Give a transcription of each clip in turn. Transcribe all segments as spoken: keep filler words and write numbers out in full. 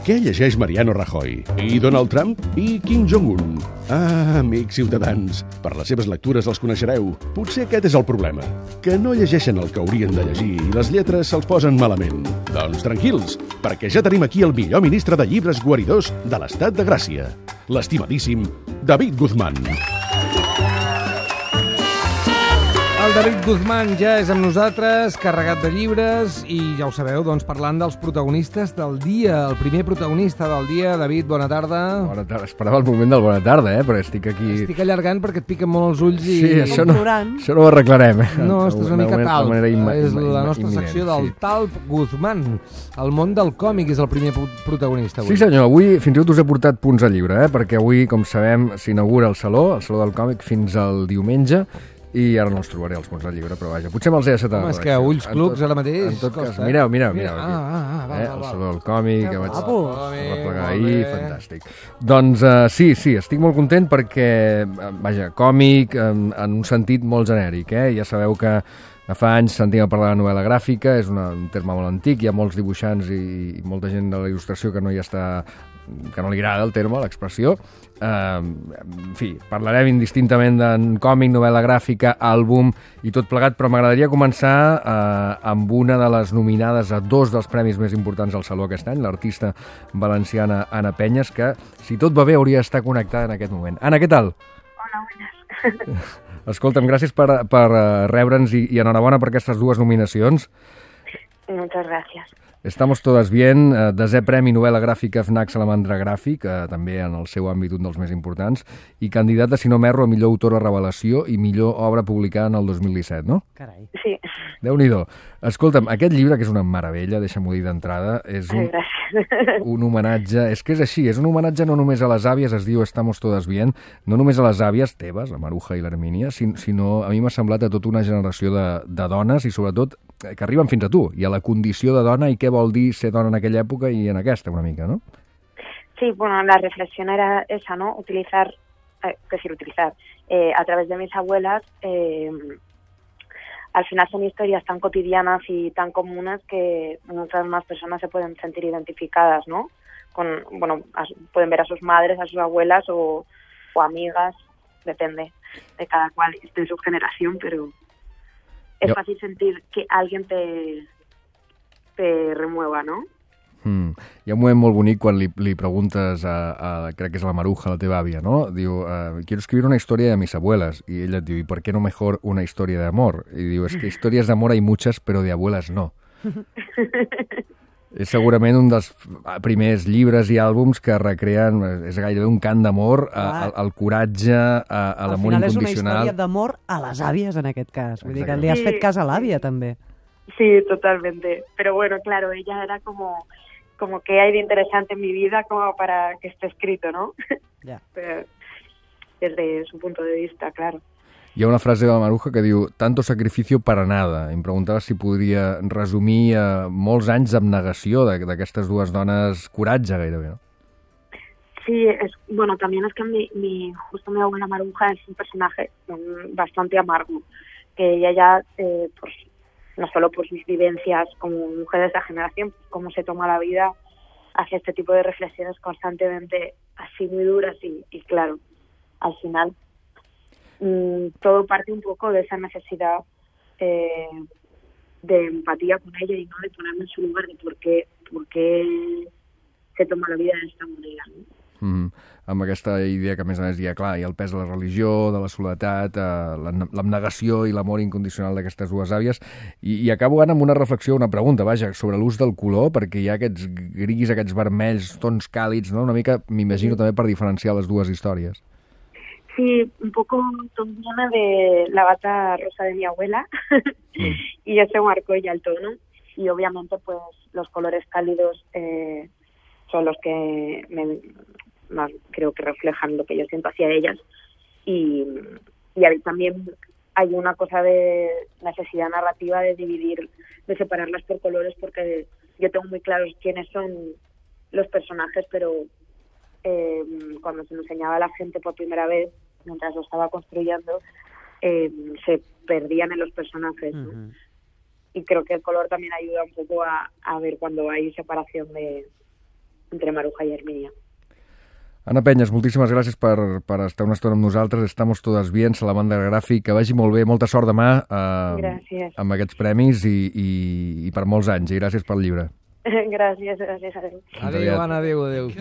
Què llegeix Mariano Rajoy? I Donald Trump? I Kim Jong-un? Ah, amics ciutadans, per les seves lectures els coneixereu. Potser aquest és el problema, que no llegeixen el que haurien de llegir i les lletres se'ls posen malament. Doncs tranquils, perquè ja tenim aquí el millor ministre de llibres guaridors de l'Estat de Gràcia, l'estimadíssim David Guzmán. El David Guzmán ja és amb nosaltres, carregat de llibres, i ja ho sabeu, doncs parlant dels protagonistes del dia. El primer protagonista del dia, David, bona tarda. Bona tarda. Esperava el moment del bona tarda, eh? Però estic aquí... Estic allargant perquè et piquen molt els ulls i... Sí, això no, això no ho arreglarem. Eh? No, estàs una mica talp. Imma, és imma, la nostra imminent, secció del sí. Talp Guzmán. El món del còmic és el primer protagonista avui. Sí, senyor. Avui fins i tot us he portat punts al llibre, eh? Perquè avui, com sabem, s'inaugura el Saló, el Saló del Còmic, fins al diumenge. I ara no els trobaré els punts del llibre, però vaja, potser me'ls he acceptat. Home, és que ulls clucs ara mateix... En tot cas, costa, mireu, mireu, mireu. Mira, ah, ah, ah, va, eh? va, El va. Saló del Còmic, que vaig replegar ahir, bé. fantàstic. Doncs uh, sí, sí, estic molt content perquè, uh, vaja, còmic en, en un sentit molt genèric, eh? Ja sabeu que fa anys sentim a parlar de novel·la gràfica, és una, un terme molt antic, hi ha molts dibuixants i, i molta gent de la il·lustració que no hi està, que no li agrada el terme, l'expressió. Uh, en fi, parlarem indistintament d'en còmic, novel·la gràfica, àlbum i tot plegat, però m'agradaria començar uh, amb una de les nominades a dos dels premis més importants del Saló aquest any, l'artista valenciana Anna Penyes, que, si tot va bé, hauria d'estar connectada en aquest moment. Anna, què tal? Hola, buenas. Escolta'm, gràcies per, per uh, rebre'ns i, i enhorabona per aquestes dues nominacions. Muchas gracias. Estamos todas bien, eh, desè Premi Novel·la Gràfica FNAC Salamandra Gràfic, eh, també en el seu àmbit un dels més importants, i candidata, si no m'erro, a millor autora revelació i millor obra publicada en el dos mil disset, no? Carai. Sí. Déu-n'hi-do. Escolta'm, aquest llibre, que és una meravella, deixa'm-ho dir d'entrada, és un, un homenatge, és que és així, és un homenatge no només a les àvies, es diu Estamos todas bien, no només a les àvies teves, la Maruja i l'Hermínia, sinó a mi m'ha semblat a tota una generació de, de dones i sobretot que arriben fins a tu, i a la condició de dona i què vol dir ser dona en aquella època i en aquesta una mica, ¿no? Sí, bueno, la reflexión era esa, ¿no? Utilizar, eh, es decir, utilizar, eh, a través de mis abuelas, eh, al final son historias tan cotidianas y tan comunes que muchas más personas se pueden sentir identificadas, ¿no? Con, bueno, a, pueden ver a sus madres, a sus abuelas o, o amigas, depende de cada cual, de su generación, pero es jo... fácil sentir que alguien te, te remueva, ¿no? Mm. Hi ha un moment molt bonic quan li, li preguntes a, a, crec que és la Maruja, la teva àvia, no? Diu, uh, quiero escribir una historia de mis abuelas. Y ella et diu, ¿y por qué no mejor una historia de amor? Y diu, es que historias de amor hay muchas, pero de abuelas no. És segurament un dels primers llibres i àlbums que recreen, és gairebé un cant d'amor al, al coratge, a, a l'amor incondicional. Al final és una història d'amor a les àvies, en aquest cas. Vull dir que li has fet cas a l'àvia, també. Sí, totalmente. Pero bueno, claro, ella era como, como que hay de interesante en mi vida como para que esté escrito, ¿no? Ya. Pero desde su punto de vista, claro. Hi ha una frase de la Maruja que diu «tanto sacrificio para nada». Em preguntava si podria resumir eh, molts anys d'abnegació d'aquestes dues dones, coratge gairebé, ¿no? Sí, es, bueno, también es que mi, mi, justo mi abuela Maruja es un personaje um, bastante amargo, que ella ya, eh, pues, no solo por sus vivencias como mujer de esta generación, cómo se toma la vida, hace este tipo de reflexiones constantemente así muy duras y, y claro, al final mmm, todo parte un poco de esa necesidad eh, de empatía con ella y no de ponerme en su lugar de por qué, por qué se toma la vida de esta manera, ¿no? Mm-hmm. Amb aquesta idea que, a més a més, hi ha, clar, hi ha el pes de la religió, de la soledat, eh, l'abnegació i l'amor incondicional d'aquestes dues àvies. I, I acabo ara amb una reflexió, una pregunta, vaja, sobre l'ús del color, perquè hi ha aquests gris, aquests vermells, tons càlids, no? Una mica, m'imagino, també per diferenciar les dues històries. Sí, un poco viene de la bata rosa de mi abuela mm. y eso marcó ya el tono. Y obviamente, pues, los colores cálidos eh, son los que me... más creo que reflejan lo que yo siento hacia ellas y, y ahí también hay una cosa de necesidad narrativa de dividir, de separarlas por colores porque yo tengo muy claros quiénes son los personajes, pero eh, cuando se lo enseñaba a la gente por primera vez, mientras lo estaba construyendo, eh, se perdían en los personajes, ¿no? Uh-huh. Y creo que el color también ayuda un poco a, a ver cuando hay separación de entre Maruja y Herminia. Ana Penyes, moltíssimes gràcies per, per estar una estona amb nosaltres. Estamos todas bien, a la banda gràfic. Que vagi molt bé, molta sort demà eh, amb aquests premis i, i, i per molts anys. I gràcies pel llibre. Gràcies, gràcies. Adéu. Adéu, Anna, adéu, adéu.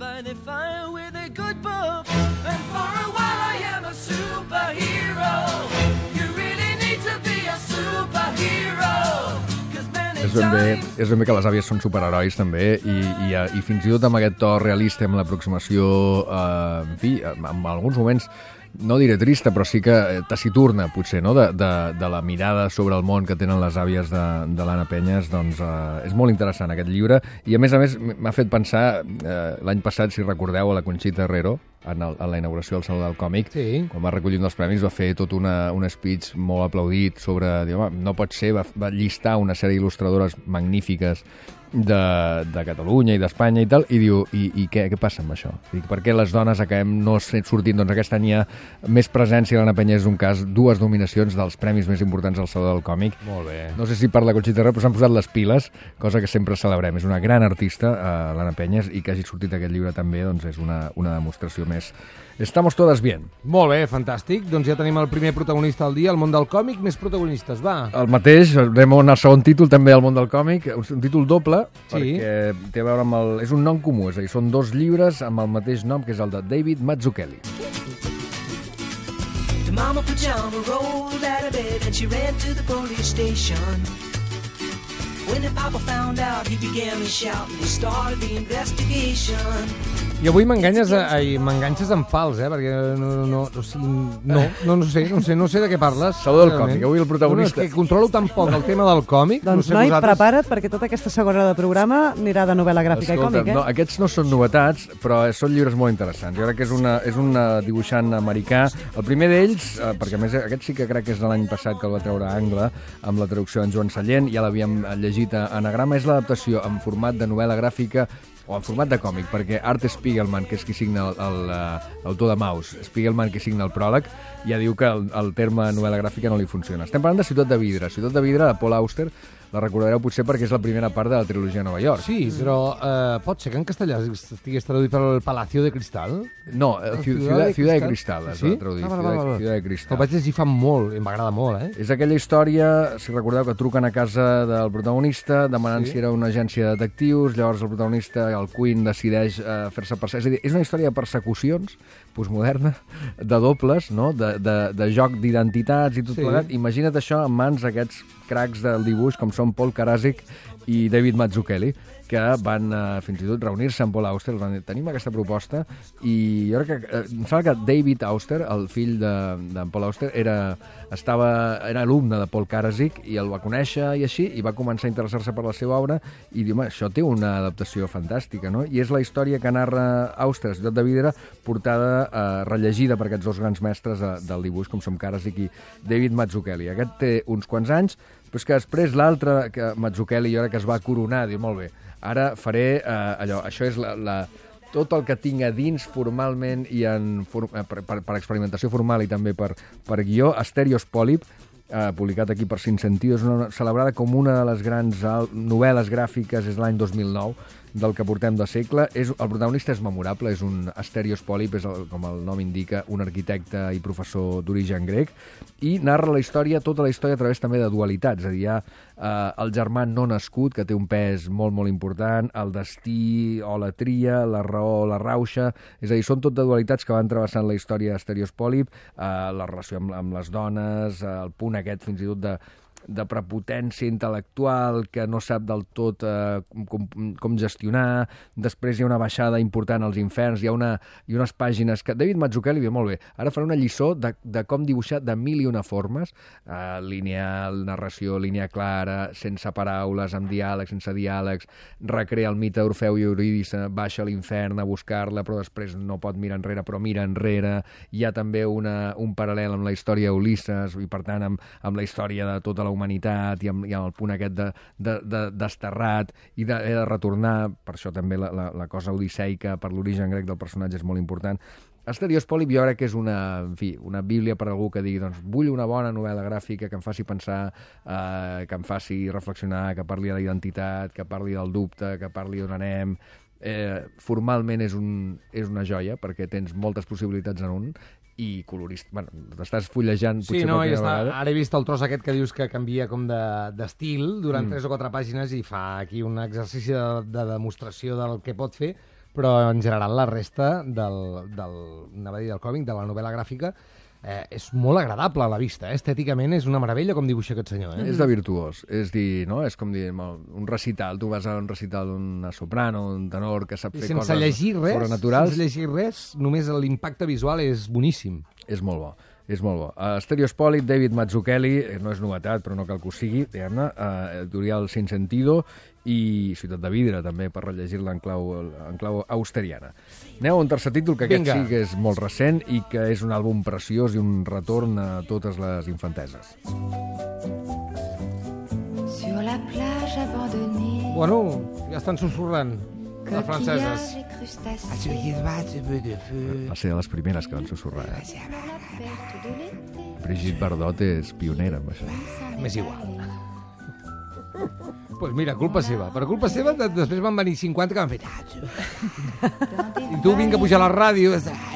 És ben, bé, és ben bé que les àvies són superherois també i, i, i fins i tot amb aquest to realista, amb l'aproximació eh, en fi, en, en alguns moments no diré trista, però sí que taciturna, potser, no? de, de, de la mirada sobre el món que tenen les àvies de, de l'Anna Penyes. Doncs eh, és molt interessant aquest llibre i a més a més m'ha fet pensar eh, l'any passat, si recordeu, a la Conxita Herrero en, el, en la inauguració del Saló del Còmic, sí. Quan va recollir un dels premis va fer tot una, un speech molt aplaudit sobre, diu, no pot ser, va, va llistar una sèrie d'il·lustradores magnífiques de, de Catalunya i d'Espanya i tal, i diu, i, i què, què passa amb això? Dic, per què les dones acabem no sortint? Doncs aquest any hi ha més presència, l'Anna Penyes és un cas, dues nominacions dels premis més importants del Saló del Còmic. Molt bé. No sé si per la Conxita Herrero, però s'han posat les piles, cosa que sempre celebrem. És una gran artista, eh, l'Anna Penyes, i que hagi sortit aquest llibre també, doncs és una, una demostració més. Estamos todas bien. Molt bé, fantàstic. Doncs ja tenim el primer protagonista del dia, el món del còmic, més protagonistes, va. El mateix, anem a el segon títol també al món del còmic, un títol doble, sí. Perquè té a veure amb el... és un nom comú, és a dir, són dos llibres amb el mateix nom, que és el de David Mazzucchelli. The mama pajama rolled out of bed and she ran to the police station. When the papa found out, he began to shout and he started the investigation. I avui m'enganyes, ai, m'enganxes en fals, eh? Perquè no, no, o sigui, no, no, no sé, no sé, no sé de què parles. Saló del còmic, avui el protagonista. No, no, és que controlo tan poc el tema del còmic. Doncs, no sé, noi, vosaltres... prepara't, perquè tota aquesta segona hora de programa anirà de novel·la gràfica. Escolta, i còmic, eh? No, aquests no són novetats, però són llibres molt interessants. Jo crec que és, una, és un dibuixant americà. El primer d'ells, eh, perquè a més aquest sí que crec que és de l'any passat que el va treure a Angle, amb la traducció d'en Joan Sallent, ja l'havíem llegit a Anagrama, és l'adaptació en format de novel·la gràfica o en format de còmic, perquè Art Spiegelman, que és qui signa l'autor de Maus, Spiegelman, qui signa el pròleg, ja diu que el, el terme novel·la gràfica no li funciona. Estem parlant de Ciutat de Vidre. Ciutat de Vidre, de Paul Auster, la recordareu potser perquè és la primera part de la trilogia Nova York. Sí, però eh, pot ser que en castellà estigués traduït per el Palacio de Cristal? No, el Ciutat de, Ciudad de Cristal es va traduir. Ah, va, va, va. Ciutat de Cristal. El vaig llegir fa molt, i m'agrada molt, eh? És aquella història, si recordeu, que truquen a casa del protagonista demanant sí. si era una agència de detectius, llavors el protagonista, el Queen, decideix eh, fer-se perseguir. És a dir, és una història de persecucions postmoderna, de dobles, no? de, de, de joc d'identitats i tot sí. plegat. Imagina't això en mans d'aquests cracs del dibuix com són Paul Karasik i David Mazzucchelli, que van eh, fins i tot reunir-se amb Paul Auster, van dir, tenim aquesta proposta, i jo crec que, eh, em sembla que David Auster, el fill de, de Paul Auster, era, estava, era alumne de Paul Karasik i el va conèixer i així, i va començar a interessar-se per la seva obra, i diu, això té una adaptació fantàstica, no? I és la història que narra Auster, Ciutat de Vidre, portada, eh, rellegida per aquests dos grans mestres de, del dibuix, com són Karasik i David Mazzucchelli. Aquest té uns quants anys, però és que després l'altre, que Mazzucchelli, jo crec que es va coronar, diu, molt bé, ara faré eh, allò, això és la, la, tot el que tinc a dins formalment i en, for, per, per, per experimentació formal i també per, per guió, Asterios Polyp, eh, publicat aquí per Cinc Sentidos, una, celebrada com una de les grans novel·les gràfiques, és l'any dos mil nou, del que portem de segle. És, el protagonista és memorable, és un Asterios Polyp, és el, com el nom indica, un arquitecte i professor d'origen grec, i narra la història, tota la història a través també de dualitats, és a dir, hi ha eh, el germà no nascut, que té un pes molt, molt important, el destí o la tria, la raó o la rauxa, és a dir, són tot de dualitats que van travessant la història d'Asterios Polyp, eh, la relació amb, amb les dones, eh, el punt aquest fins i tot de de prepotència intel·lectual que no sap del tot eh, com, com gestionar. Després hi ha una baixada important als inferns, hi ha una, i unes pàgines que David Mazzucchelli diu molt bé, ara farà una lliçó de, de com dibuixar de mil i una formes, eh, lineal, narració, línia clara, sense paraules, amb diàlegs, sense diàlegs, recrea el mite d'Orfeu i Eurídice, baixa a l'infern a buscar-la, però després no pot mirar enrere, però mira enrere. Hi ha també una, un paral·lel amb la història d'Ulisses i, per tant, amb, amb la història de tota la humanitat i amb, i amb el punt aquest de, de, de, desterrat i de, de retornar, per això també la, la, la cosa odisseica per l'origen grec del personatge és molt important. Asterios Polyp jo crec que és una, en fi, una bíblia per a algú que digui, doncs, vull una bona novel·la gràfica que em faci pensar, eh, que em faci reflexionar, que parli de la identitat, que parli del dubte, que parli d'on anem, Eh, formalment és, un, és una joia, perquè tens moltes possibilitats en un, i colorista. Bueno, t'estàs fullejant potser sí, no, per primera està, vegada. ara he vist el tros aquest que dius que canvia com d'estil de, durant mm. tres o quatre pàgines i fa aquí un exercici de, de demostració del que pot fer, però en general la resta del, del, anava a dir del còmic, de la novel·la gràfica, eh, és molt agradable a la vista. Eh? Estèticament és una meravella com dibuixa aquest senyor. Eh? És de virtuós. És dir, no? És com dir, un recital. Tu vas a un recital d'una soprano, un tenor que sap I fer sense coses llegir res, sobrenaturals. sense llegir res, només l'impacte visual és boníssim. És molt bo. És molt bo. Uh, Stereospòlit, David Mazzucchelli, no és novetat, però no cal que ho sigui, diguem-ne, uh, editorial Sin Sentido, i Ciutat de Vidre, també, per rellegir-la en clau, en clau austeriana. Aneu a un tercer títol, que aquest Vinga. sí que és molt recent i que és un àlbum preciós i un retorn a totes les infanteses. Sur la plage abandonnée, Bueno, ja estan susurrant les franceses. coquillages et crustacés, Va ser de les primeres que van susurrar. Eh? la perte de l'été. Brigitte Bardot és pionera amb això. M'és igual. Doncs pues mira, culpa seva. Per culpa seva, de- després van venir cinquanta que van fer... I tu vinga a pujar a la ràdio...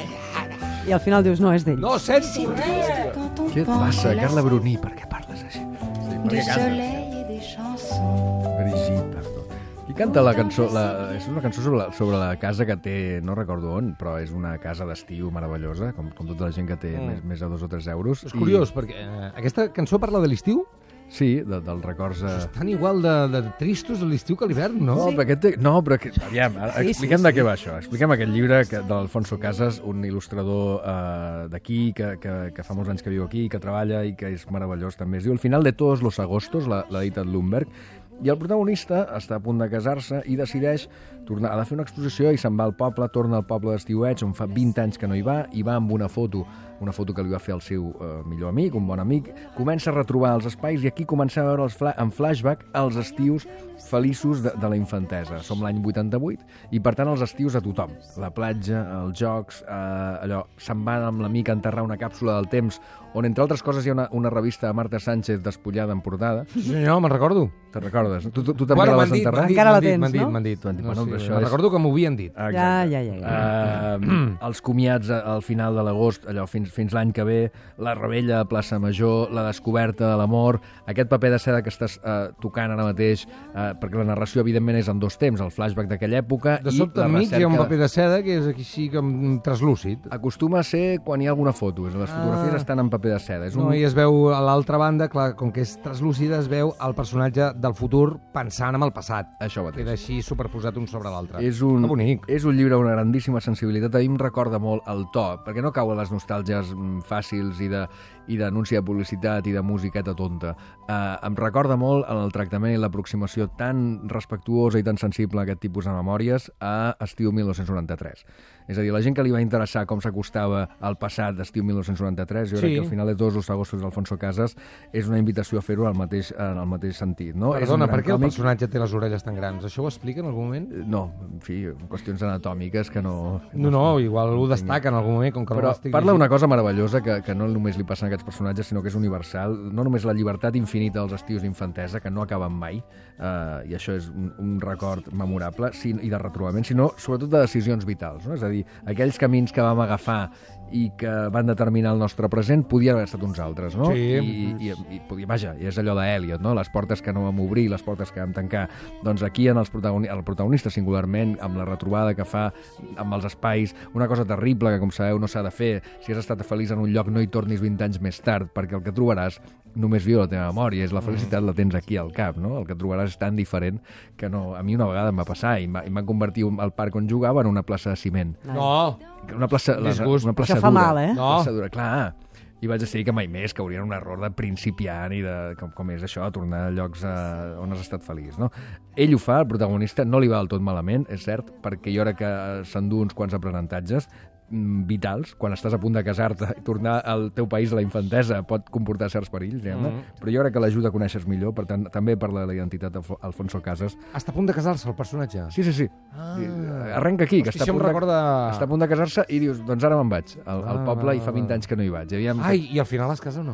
I al final dius, no, és d'ell. No sento C'est res! triste quand on Què et pense passa, de la Carla Bruní? Per què parles així? du soleil et des chansons. Brigitte Bardot. Qui canta la cançó? La, és una cançó sobre la, sobre la casa que té, no recordo on, però és una casa d'estiu meravellosa, com, com tota la gent que té Mm. més, més de dos o tres euros. És curiós, perquè eh, aquesta cançó parla de l'estiu. Sí, de, dels records... Eh... Estan igual de, de tristos a l'estiu que a l'hivern, no? No, però aquest té... No, però... Que... Aviam, ara Sí, sí, expliquem sí. de què va això. Expliquem aquest llibre que, de l'Alfonso Casas, un il·lustrador eh, d'aquí, que, que, que fa molts anys que viu aquí, que treballa i que és meravellós també. Es diu El final de todos los agostos, l'ha l'ha editat Lumberg, i el protagonista està a punt de casar-se i decideix tornar, ha de fer una exposició i se'n va al poble, torna al poble d'Estiuets, on fa vint anys que no hi va, i va amb una foto, una foto que li va fer el seu eh, millor amic, un bon amic, comença a retrobar els espais i aquí comença a veure els fla en flashback els estius feliços de, de la infantesa. Som l'any vuitanta-vuit i, per tant, els estius a tothom. La platja, els jocs, eh, allò, se'n va amb l'amic a enterrar una càpsula del temps on, entre altres coses, hi ha una, una revista de Marta Sánchez despullada en portada. Sí, senyor, me'n recordo. Te'n recordes? Tu, tu, tu també Bueno, la m'han vas dit, enterrar? m'han dit, Encara la m'han dit, tens, m'han dit, no? m'han dit. T'han dit, No, bueno, sí, però això me'n és- recordo que m'ho havien dit. Ah, Ja, exacte. ja, ja. ja. Uh, els comiats a- al final de l'agost, allò fins, fins l'any que ve, la rebella a Plaça Major, la descoberta de l'amor, aquest paper de seda que estàs uh, tocant ara mateix, uh, perquè la narració, evidentment, és en dos temps, el flashback d'aquella època De i sobte, la enmig hi ha un recerca- paper de seda que és aquí sí com translúcid. Acostuma a ser quan hi ha alguna foto, les fotografies Ah. estan en paper de seda. És un... No, i es veu a l'altra banda, clar, com que és translúcida, es veu el personatge del futur pensant en el passat. Això mateix. Queda així superposat un sobre l'altre. És un, Que bonic. és un llibre d'una grandíssima sensibilitat. A mi em recorda molt el to, perquè no cau a les nostàlgies mm, fàcils i de i d'anunci de publicitat i de musiqueta tonta. Uh, em recorda molt en el tractament i l'aproximació tan respectuosa i tan sensible a aquest tipus de memòries a Estiu dinou noranta-tres. És a dir, la gent que li va interessar com s'acostava al passat d'Estiu dinou noranta-tres, jo Sí. crec que al final de tots els agostos d'Alfonso Casas és una invitació a fer-ho al mateix, en el mateix sentit. No? És un Perdona, gran per què el còmic. personatge té les orelles tan grans? Això ho explica en algun moment? No, en fi, qüestions anatòmiques que no... No, no, igual ho destaca en algun moment, com que no Però l'estic parla llegint. una cosa meravellosa que, que no només li passa a aquests personatges, sinó que és universal. No només la llibertat infinita dels estius d'infantesa, que no acaben mai, eh, i això és un, un record memorable, si, i de retrobament, sinó sobretot de decisions vitals. No? És a dir, aquells camins que vam agafar i que van determinar el nostre present podien haver estat uns altres, no? Sí. I, i, i podia, vaja, i és allò d'Eliot, no? Les portes que no vam obrir, les portes que vam tancar. Doncs aquí en els protagoni el protagonista singularment, amb la retrobada que fa amb els espais, una cosa terrible que, com sabeu, no s'ha de fer. Si has estat feliç en un lloc, no hi tornis vint anys més tard, perquè el que trobaràs només viu la teva memòria, és la felicitat la tens aquí al cap, no? El que trobaràs és tan diferent que no... A mi una vegada em va passar i em va, em van convertir el parc on jugava en una plaça de ciment. No, Una plaça, la, Disgust. una plaça Això fa dura. mal, eh? No. Plaça dura, clar. I vaig decidir que mai més cauria en un error de principiant i de com, com és això, tornar a llocs eh, on has estat feliç, no? Ell ho fa, el protagonista, no li va del tot malament, és cert, perquè jo crec que s'endú uns quants aprenentatges mm, vitals. Quan estàs a punt de casar-te i tornar al teu país a la infantesa pot comportar certs perills, diguem-ne, Mm. però jo crec que l'ajuda a conèixer per per tant, també parla de la identitat d'Alfonso Casas. està a punt de casar-se el personatge. Sí, sí, sí. Ah. Arrenca aquí, que Hosti, està a, això em punt de, recorda- està a punt de casar-se i dius, doncs ara me'n vaig al, al Ah, poble va, i fa va, vint va. anys que no hi vaig. Aviam, Ai, i al final es casa o no?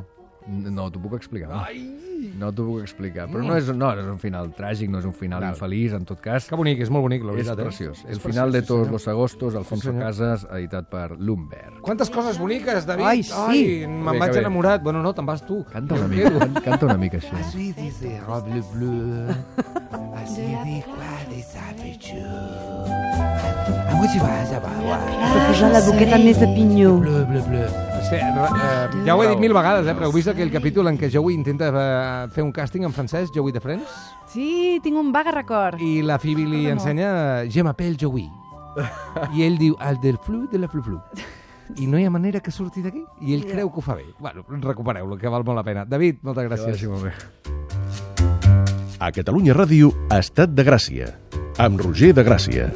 No t'ho puc explicar. Ai! No t'ho puc explicar. Però no és, no, no és un final tràgic, no és un final Val. infeliç, en tot cas. Que bonic, és molt bonic, la És veritat. preciós. Eh? El final de Todos sí, los agostos, Alfonso senyor. Casas, editat per Lumber. Quantes coses boniques, David! Ai, sí. Ai, me'n Bé, vaig que bé. enamorat. Bueno, no, te'n vas tu. Canta Jo una em mica, quedo. can- canta una mica així. suis des robes bleues, de la plage De posar la boqueta més de pinyó. Bleu, bleu, bleu. Sí, eh, ja ho he dit mil vegades, eh, però heu vist aquell capítol en què Joey intenta eh, fer un càsting en francès, Joey de Friends? Sí, tinc un vague record. I la Phoebe li Recordo ensenya Je m'appelle Joey. I ell diu, el del flu de la flu flu. I no hi ha manera que surti d'aquí. I ell creu que ho fa bé. Bueno, recupereu-lo, que val molt la pena. David, moltes gràcies. Sí, molt bé. A Catalunya Ràdio, Estat de Gràcia, amb Roger de Gràcia.